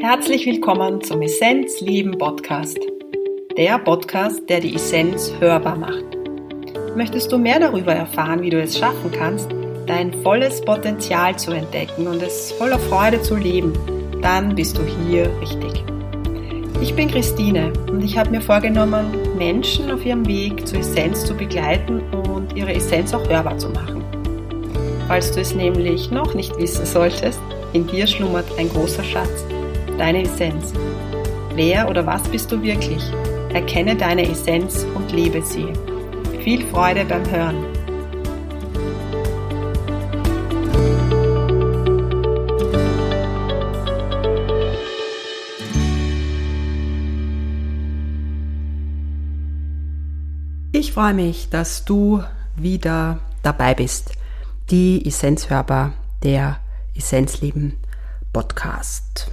Herzlich willkommen zum Essenz Leben Podcast. Der Podcast, der die Essenz hörbar macht. Möchtest du mehr darüber erfahren, wie du es schaffen kannst, dein volles Potenzial zu entdecken und es voller Freude zu leben, dann bist du hier richtig. Ich bin Christine und ich habe mir vorgenommen, Menschen auf ihrem Weg zur Essenz zu begleiten und ihre Essenz auch hörbar zu machen. Falls du es nämlich noch nicht wissen solltest, in dir schlummert ein großer Schatz, deine Essenz. Wer oder was bist du wirklich? Erkenne deine Essenz und lebe sie. Viel Freude beim Hören. Ich freue mich, dass du wieder dabei bist. Die Essenz hörbar, der Essenzleben Podcast.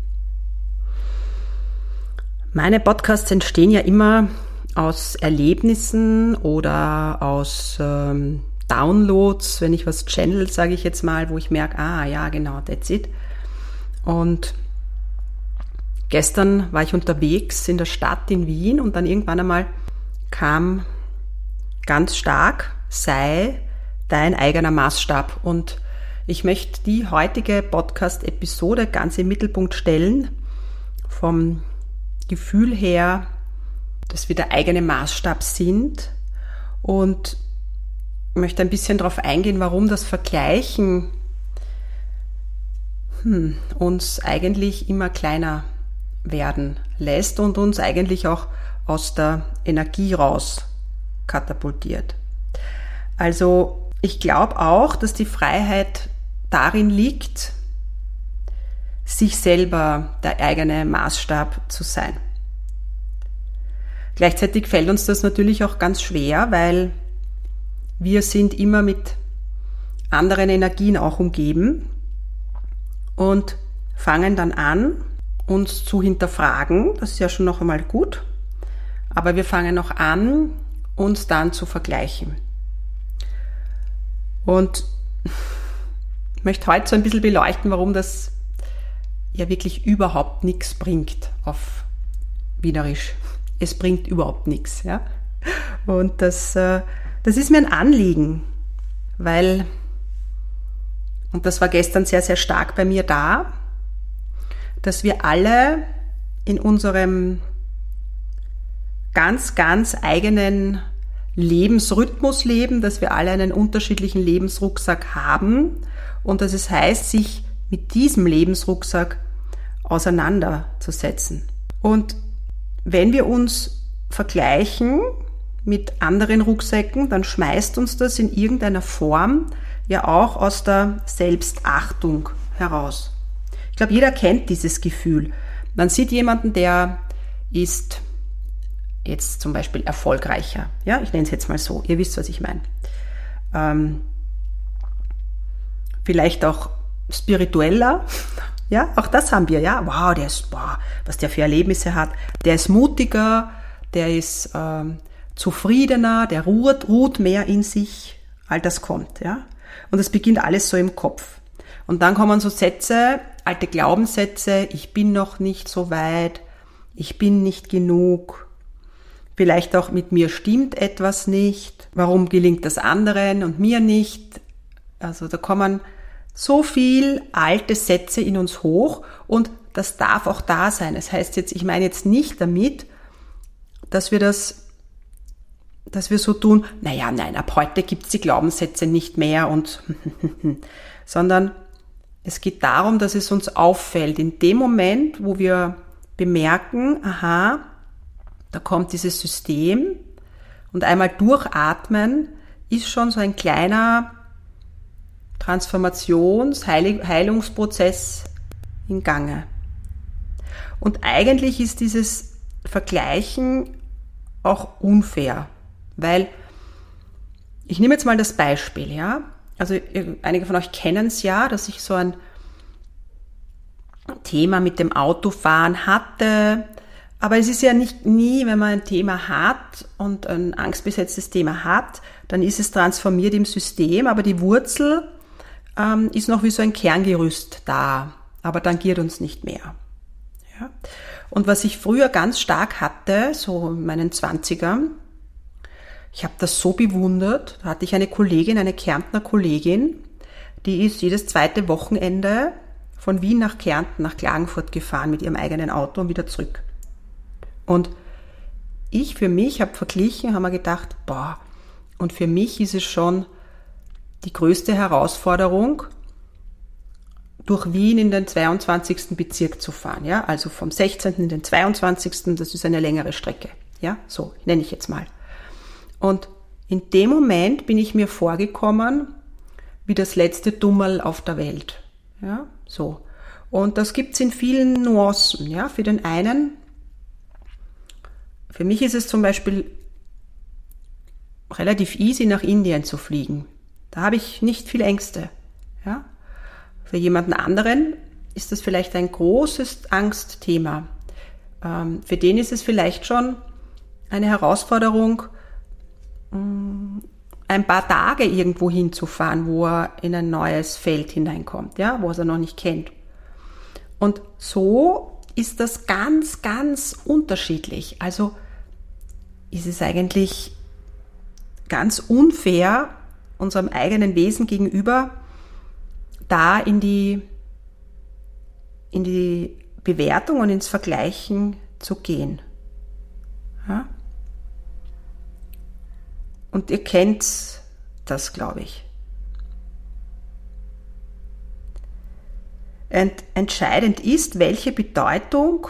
Meine Podcasts entstehen ja immer aus Erlebnissen oder aus Downloads, wenn ich was channel, sage ich jetzt mal, wo ich merke, ja genau, that's it. Und gestern war ich unterwegs in der Stadt in Wien und dann irgendwann einmal kam ganz stark, sei dein eigener Maßstab. Und ich möchte die heutige Podcast-Episode ganz im Mittelpunkt stellen, vom Gefühl her, dass wir der eigene Maßstab sind, und möchte ein bisschen darauf eingehen, warum das Vergleichen uns eigentlich immer kleiner werden lässt und uns eigentlich auch aus der Energie raus katapultiert. Also ich glaube auch, dass die Freiheit darin liegt, sich selber der eigene Maßstab zu sein. Gleichzeitig fällt uns das natürlich auch ganz schwer, weil wir sind immer mit anderen Energien auch umgeben und fangen dann an, uns zu hinterfragen. Das ist ja schon noch einmal gut. Aber wir fangen auch an, uns dann zu vergleichen. Und ich möchte heute so ein bisschen beleuchten, warum das ja wirklich überhaupt nichts bringt auf Wienerisch. Es bringt überhaupt nichts. Ja? Und das ist mir ein Anliegen, weil, und das war gestern sehr, sehr stark bei mir da, dass wir alle in unserem ganz, ganz eigenen Lebensrhythmus leben, dass wir alle einen unterschiedlichen Lebensrucksack haben und dass es heißt, sich mit diesem Lebensrucksack auseinanderzusetzen. Und wenn wir uns vergleichen mit anderen Rucksäcken, dann schmeißt uns das in irgendeiner Form ja auch aus der Selbstachtung heraus. Ich glaube, jeder kennt dieses Gefühl. Man sieht jemanden, der ist jetzt zum Beispiel erfolgreicher. Ja, ich nenne es jetzt mal so. Ihr wisst, was ich meine. Vielleicht auch spiritueller. Ja, auch das haben wir. Ja, was der für Erlebnisse hat. Der ist mutiger, der ist zufriedener, der ruht mehr in sich. All das kommt. Ja, und es beginnt alles so im Kopf. Und dann kommen so Sätze, alte Glaubenssätze. Ich bin noch nicht so weit. Ich bin nicht genug. Vielleicht auch mit mir stimmt etwas nicht. Warum gelingt das anderen und mir nicht? Also da kommen so viel alte Sätze in uns hoch und das darf auch da sein. Das heißt jetzt, ich meine jetzt nicht damit, dass wir so tun, nein, ab heute gibt's die Glaubenssätze nicht mehr und sondern es geht darum, dass es uns auffällt. In dem Moment, wo wir bemerken, aha, da kommt dieses System und einmal durchatmen, ist schon so ein kleiner Heilungsprozess in Gange. Und eigentlich ist dieses Vergleichen auch unfair, weil ich nehme jetzt mal das Beispiel, ja. Also einige von euch kennen es ja, dass ich so ein Thema mit dem Autofahren hatte. Aber es ist ja nie, wenn man ein Thema hat und ein angstbesetztes Thema hat, dann ist es transformiert im System, aber die Wurzel ist noch wie so ein Kerngerüst da, aber tangiert uns nicht mehr. Ja? Und was ich früher ganz stark hatte, so in meinen 20ern, ich habe das so bewundert, da hatte ich eine Kollegin, eine Kärntner Kollegin, die ist jedes zweite Wochenende von Wien nach Kärnten, nach Klagenfurt gefahren mit ihrem eigenen Auto und wieder zurück. Und ich für mich habe verglichen, habe mir gedacht, boah, und für mich ist es schon die größte Herausforderung, durch Wien in den 22. Bezirk zu fahren, ja, also vom 16. in den 22., das ist eine längere Strecke, ja, so nenne ich jetzt mal. Und in dem Moment bin ich mir vorgekommen wie das letzte Dummerl auf der Welt, ja, so. Und das gibt's in vielen Nuancen, ja, für den einen, für mich ist es zum Beispiel relativ easy, nach Indien zu fliegen. Da habe ich nicht viel Ängste, ja. Für jemanden anderen ist das vielleicht ein großes Angstthema. Für den ist es vielleicht schon eine Herausforderung, ein paar Tage irgendwo hinzufahren, wo er in ein neues Feld hineinkommt, ja, wo er es noch nicht kennt. Und so ist das ganz, ganz unterschiedlich. Also ist es eigentlich ganz unfair unserem eigenen Wesen gegenüber, da in die Bewertung und ins Vergleichen zu gehen. Ja? Und ihr kennt das, glaube ich. Entscheidend ist, welche Bedeutung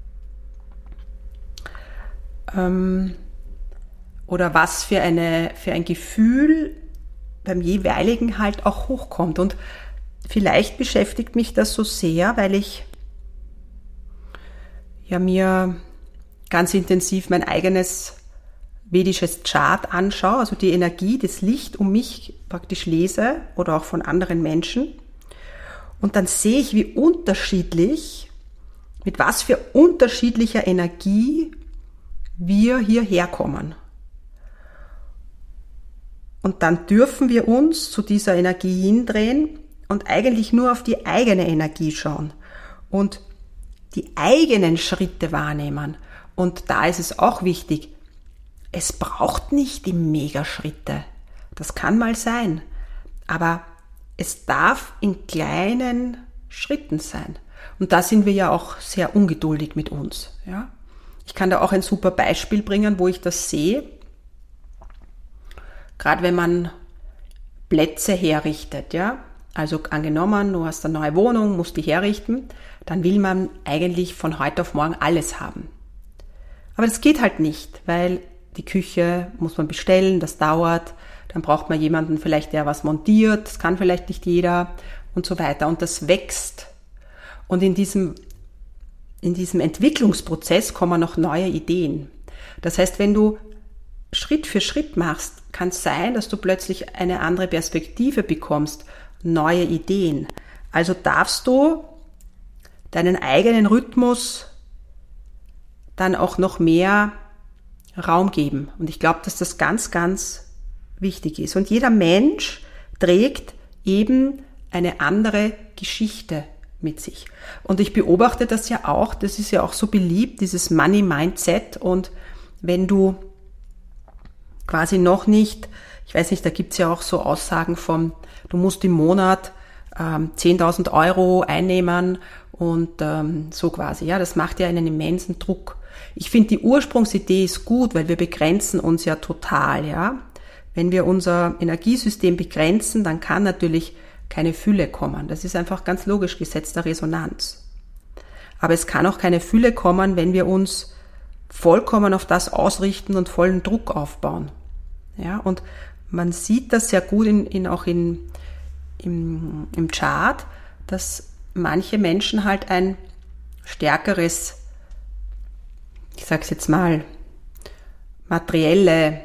oder was für ein Gefühl beim jeweiligen halt auch hochkommt. Und vielleicht beschäftigt mich das so sehr, weil ich ja mir ganz intensiv mein eigenes vedisches Chart anschaue, also die Energie, das Licht um mich praktisch lese oder auch von anderen Menschen. Und dann sehe ich, wie unterschiedlich, mit was für unterschiedlicher Energie wir hierher kommen. Und dann dürfen wir uns zu dieser Energie hindrehen und eigentlich nur auf die eigene Energie schauen und die eigenen Schritte wahrnehmen. Und da ist es auch wichtig, es braucht nicht die Megaschritte. Das kann mal sein, aber es darf in kleinen Schritten sein. Und da sind wir ja auch sehr ungeduldig mit uns. Ja? Ich kann da auch ein super Beispiel bringen, wo ich das sehe. Gerade wenn man Plätze herrichtet, ja, also angenommen, du hast eine neue Wohnung, musst die herrichten, dann will man eigentlich von heute auf morgen alles haben. Aber das geht halt nicht, weil die Küche muss man bestellen, das dauert, dann braucht man jemanden vielleicht, der was montiert, das kann vielleicht nicht jeder und so weiter. Und das wächst. Und in diesem Entwicklungsprozess kommen noch neue Ideen. Das heißt, wenn du Schritt für Schritt machst, kann es sein, dass du plötzlich eine andere Perspektive bekommst, neue Ideen. Also darfst du deinen eigenen Rhythmus dann auch noch mehr Raum geben. Und ich glaube, dass das ganz, ganz wichtig ist. Und jeder Mensch trägt eben eine andere Geschichte mit sich. Und ich beobachte das ja auch, das ist ja auch so beliebt, dieses Money Mindset. Und wenn du quasi noch nicht, ich weiß nicht, da gibt's ja auch so Aussagen von, du musst im Monat 10.000 Euro einnehmen und so quasi. Ja, das macht ja einen immensen Druck. Ich finde, die Ursprungsidee ist gut, weil wir begrenzen uns ja total. Ja, wenn wir unser Energiesystem begrenzen, dann kann natürlich keine Fülle kommen. Das ist einfach ganz logisch, Gesetz der Resonanz. Aber es kann auch keine Fülle kommen, wenn wir uns vollkommen auf das ausrichten und vollen Druck aufbauen. Ja, und man sieht das sehr gut auch im Chart, dass manche Menschen halt ein stärkeres, ich sag's jetzt mal, materielle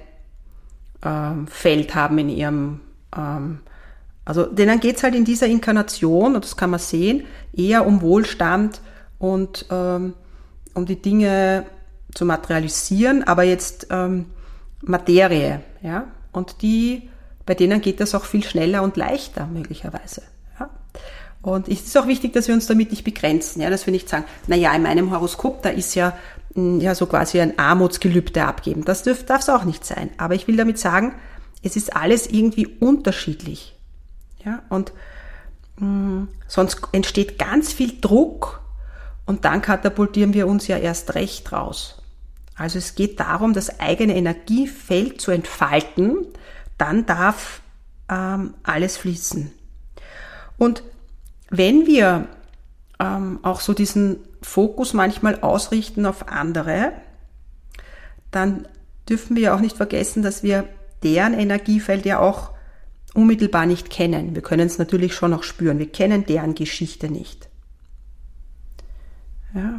Feld haben in ihrem, also denen geht's halt in dieser Inkarnation, und das kann man sehen, eher um Wohlstand und um die Dinge zu materialisieren, aber jetzt Materie, ja, und bei denen geht das auch viel schneller und leichter möglicherweise, ja. Und es ist auch wichtig, dass wir uns damit nicht begrenzen, ja, dass wir nicht sagen, naja, in meinem Horoskop, da ist ja so quasi ein Armutsgelübde abgeben. Das darf es auch nicht sein. Aber ich will damit sagen, es ist alles irgendwie unterschiedlich. Ja, und sonst entsteht ganz viel Druck und dann katapultieren wir uns ja erst recht raus. Also es geht darum, das eigene Energiefeld zu entfalten, dann darf alles fließen. Und wenn wir auch so diesen Fokus manchmal ausrichten auf andere, dann dürfen wir auch nicht vergessen, dass wir deren Energiefeld ja auch unmittelbar nicht kennen. Wir können es natürlich schon noch spüren. Wir kennen deren Geschichte nicht. Ja.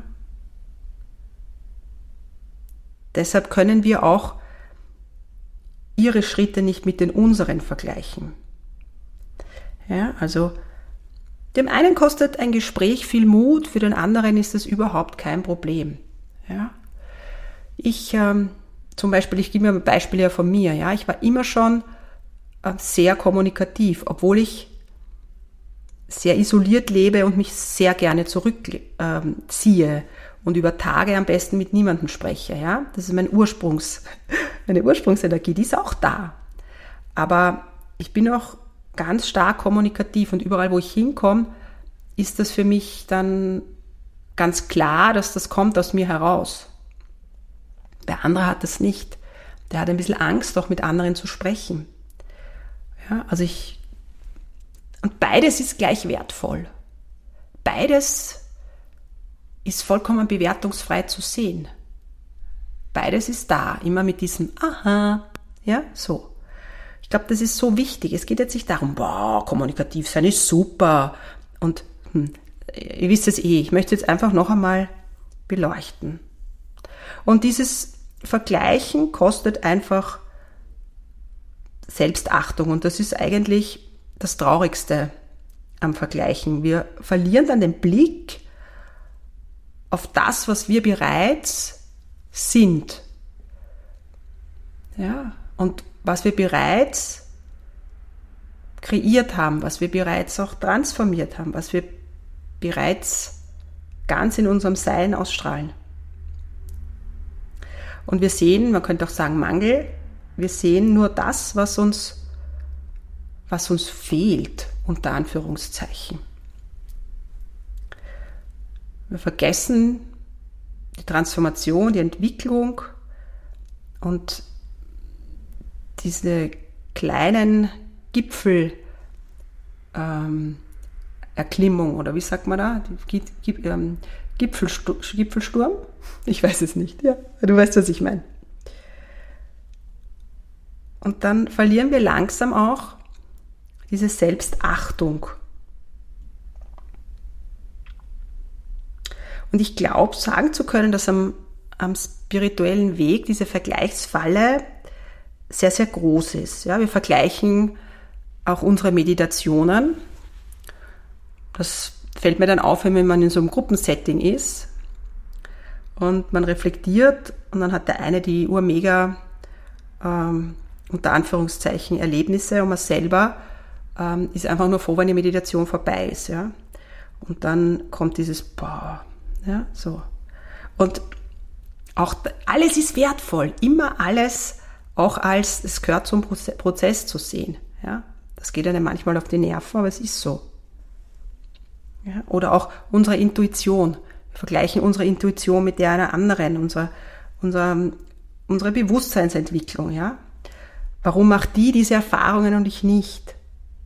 Deshalb können wir auch ihre Schritte nicht mit den unseren vergleichen. Ja, also dem einen kostet ein Gespräch viel Mut, für den anderen ist es überhaupt kein Problem. Ja. Ich zum Beispiel, ich gebe mir ein Beispiel ja von mir. Ja, ich war immer schon sehr kommunikativ, obwohl ich sehr isoliert lebe und mich sehr gerne zurückziehe und über Tage am besten mit niemandem spreche. Ja, das ist meine Ursprungsenergie, die ist auch da. Aber ich bin auch ganz stark kommunikativ und überall, wo ich hinkomme, ist das für mich dann ganz klar, dass das kommt aus mir heraus. Der andere hat das nicht. Der hat ein bisschen Angst, auch mit anderen zu sprechen. Ja, also und beides ist gleich wertvoll. Beides ist vollkommen bewertungsfrei zu sehen. Beides ist da, immer mit diesem Aha, ja, so. Ich glaube, das ist so wichtig. Es geht jetzt nicht darum, boah, kommunikativ sein ist super. Und ihr wisst es ich möchte es jetzt einfach noch einmal beleuchten. Und dieses Vergleichen kostet einfach Selbstachtung. Und das ist eigentlich das Traurigste am Vergleichen. Wir verlieren dann den Blick auf das, was wir bereits sind. Ja, und was wir bereits kreiert haben, was wir bereits auch transformiert haben, was wir bereits ganz in unserem Sein ausstrahlen. Und wir sehen, man könnte auch sagen Mangel, wir sehen nur das, was uns fehlt, unter Anführungszeichen. Wir vergessen die Transformation, die Entwicklung und diese kleinen Erklimmung, oder wie sagt man da? Gipfelsturm? Ich weiß es nicht, ja. Du weißt, was ich meine. Und dann verlieren wir langsam auch diese Selbstachtung. Und ich glaube, sagen zu können, dass am spirituellen Weg diese Vergleichsfalle sehr, sehr groß ist. Ja, wir vergleichen auch unsere Meditationen. Das fällt mir dann auf, wenn man in so einem Gruppensetting ist und man reflektiert und dann hat der eine die urmega, unter Anführungszeichen, Erlebnisse und man selber ist einfach nur froh, wenn die Meditation vorbei ist. Ja? Und dann kommt dieses Boah, ja, so. Und auch alles ist wertvoll, immer alles auch als, es gehört zum Prozess zu sehen. Ja? Das geht einem manchmal auf die Nerven, aber es ist so. Ja? Oder auch unsere Intuition. Wir vergleichen unsere Intuition mit der einer anderen, unsere Bewusstseinsentwicklung. Ja? Warum macht die diese Erfahrungen und ich nicht?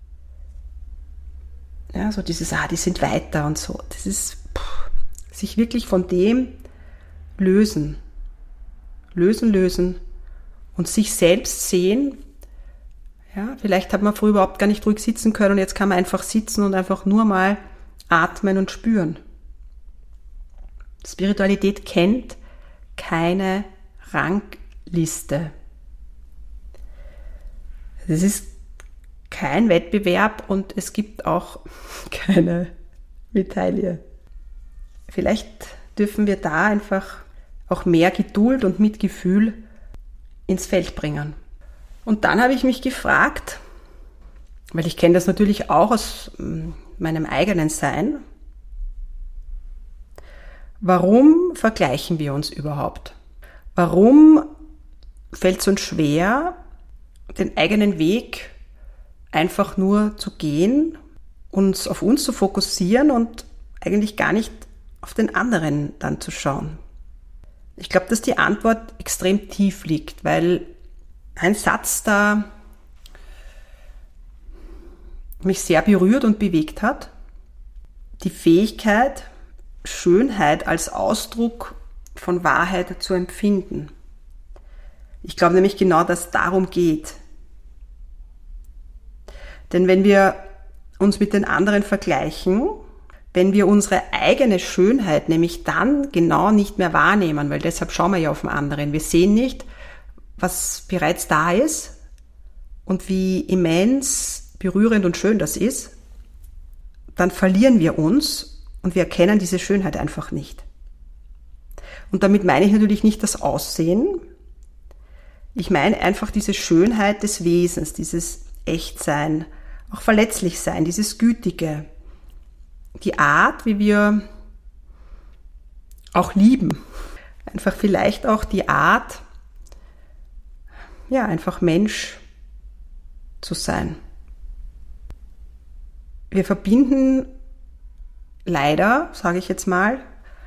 Ja, so dieses, die sind weiter und so. Das ist, sich wirklich von dem lösen und sich selbst sehen. Ja, vielleicht hat man früher überhaupt gar nicht ruhig sitzen können und jetzt kann man einfach sitzen und einfach nur mal atmen und spüren. Spiritualität kennt keine Rangliste. Es ist kein Wettbewerb und es gibt auch keine Medaille. Vielleicht dürfen wir da einfach auch mehr Geduld und Mitgefühl ins Feld bringen. Und dann habe ich mich gefragt, weil ich kenne das natürlich auch aus meinem eigenen Sein. Warum vergleichen wir uns überhaupt? Warum fällt es uns schwer, den eigenen Weg einfach nur zu gehen, uns auf uns zu fokussieren und eigentlich gar nicht auf den anderen dann zu schauen? Ich glaube, dass die Antwort extrem tief liegt, weil ein Satz da mich sehr berührt und bewegt hat. Die Fähigkeit, Schönheit als Ausdruck von Wahrheit zu empfinden. Ich glaube nämlich genau, dass es darum geht. Denn wenn wir uns mit den anderen vergleichen, wenn wir unsere eigene Schönheit nämlich dann genau nicht mehr wahrnehmen, weil deshalb schauen wir ja auf den anderen. Wir sehen nicht, was bereits da ist und wie immens berührend und schön das ist, dann verlieren wir uns und wir erkennen diese Schönheit einfach nicht. Und damit meine ich natürlich nicht das Aussehen. Ich meine einfach diese Schönheit des Wesens, dieses Echtsein, auch verletzlich sein, dieses Gütige, die Art, wie wir auch lieben. Einfach vielleicht auch die Art, ja, einfach Mensch zu sein. Wir verbinden leider, sage ich jetzt mal,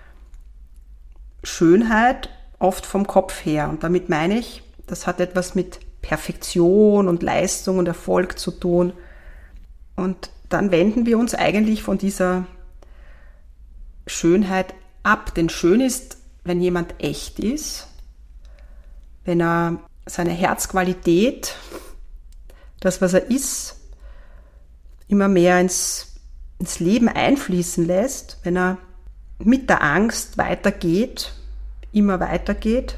Schönheit oft vom Kopf her. Und damit meine ich, das hat etwas mit Perfektion und Leistung und Erfolg zu tun. Und dann wenden wir uns eigentlich von dieser Schönheit ab. Denn schön ist, wenn jemand echt ist, wenn er seine Herzqualität, das, was er ist, immer mehr ins Leben einfließen lässt, wenn er mit der Angst weitergeht, immer weitergeht.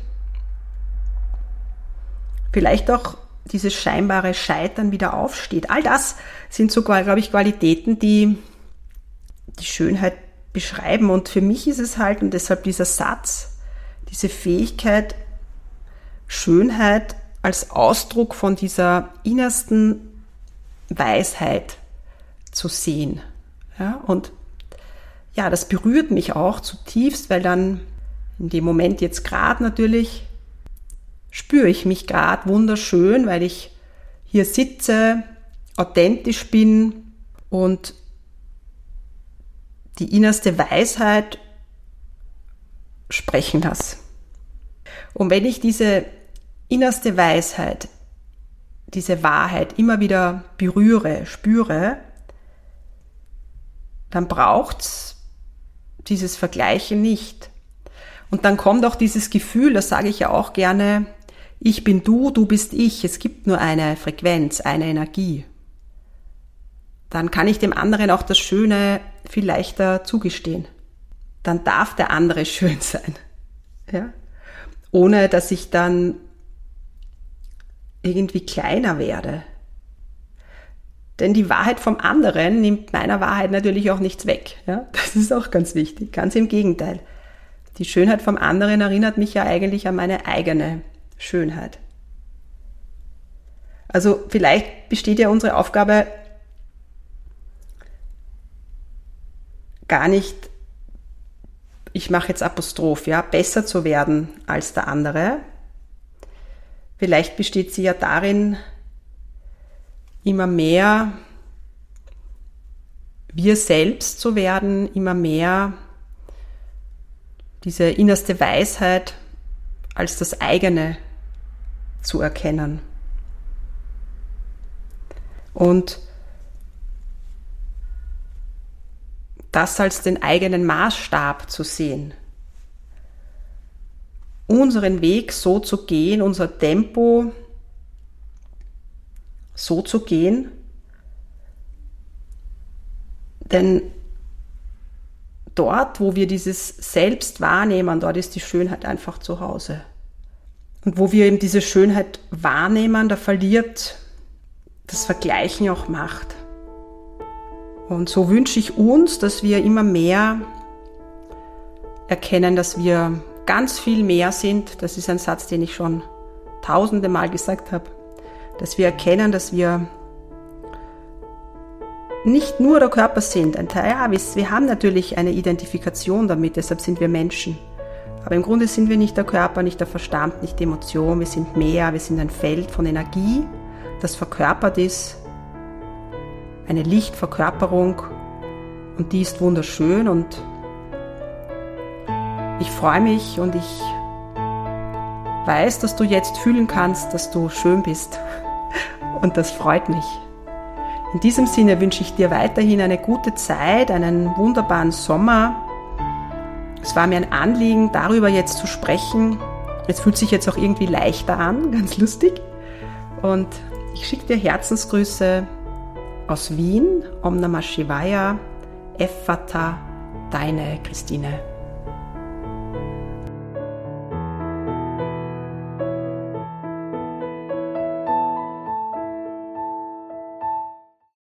Vielleicht auch dieses scheinbare Scheitern wieder aufsteht. All das sind sogar, glaube ich, Qualitäten, die die Schönheit beschreiben. Und für mich ist es halt, und deshalb dieser Satz, diese Fähigkeit, Schönheit als Ausdruck von dieser innersten Weisheit zu sehen. Ja, und ja, das berührt mich auch zutiefst, weil dann in dem Moment jetzt gerade natürlich spüre ich mich gerade wunderschön, weil ich hier sitze, authentisch bin und die innerste Weisheit sprechen lasse. Und wenn ich diese innerste Weisheit, diese Wahrheit immer wieder berühre, spüre, dann braucht's dieses Vergleichen nicht. Und dann kommt auch dieses Gefühl, das sage ich ja auch gerne, ich bin du, du bist ich. Es gibt nur eine Frequenz, eine Energie. Dann kann ich dem anderen auch das Schöne viel leichter zugestehen. Dann darf der andere schön sein. Ja? Ohne dass ich dann irgendwie kleiner werde. Denn die Wahrheit vom anderen nimmt meiner Wahrheit natürlich auch nichts weg. Ja? Das ist auch ganz wichtig. Ganz im Gegenteil. Die Schönheit vom anderen erinnert mich ja eigentlich an meine eigene Schönheit. Also vielleicht besteht ja unsere Aufgabe gar nicht, ich mache jetzt Apostroph, ja, besser zu werden als der andere. Vielleicht besteht sie ja darin, immer mehr wir selbst zu werden, immer mehr diese innerste Weisheit als das eigene zu erkennen. Und das als den eigenen Maßstab zu sehen. Unseren Weg so zu gehen, unser Tempo so zu gehen, denn dort, wo wir dieses Selbst wahrnehmen, dort ist die Schönheit einfach zu Hause. Und wo wir eben diese Schönheit wahrnehmen, da verliert das Vergleichen auch Macht. Und so wünsche ich uns, dass wir immer mehr erkennen, dass wir ganz viel mehr sind. Das ist ein Satz, den ich schon tausende Mal gesagt habe. Dass wir erkennen, dass wir nicht nur der Körper sind. Ein Teil, ja, wir haben natürlich eine Identifikation damit, deshalb sind wir Menschen. Aber im Grunde sind wir nicht der Körper, nicht der Verstand, nicht die Emotion, wir sind mehr, wir sind ein Feld von Energie, das verkörpert ist, eine Lichtverkörperung, und die ist wunderschön, und ich freue mich und ich weiß, dass du jetzt fühlen kannst, dass du schön bist, und das freut mich. In diesem Sinne wünsche ich dir weiterhin eine gute Zeit, einen wunderbaren Sommer. Es war mir ein Anliegen, darüber jetzt zu sprechen. Es fühlt sich jetzt auch irgendwie leichter an, ganz lustig. Und ich schicke dir Herzensgrüße aus Wien. Om Namah Shivaya, Effata, deine Christine.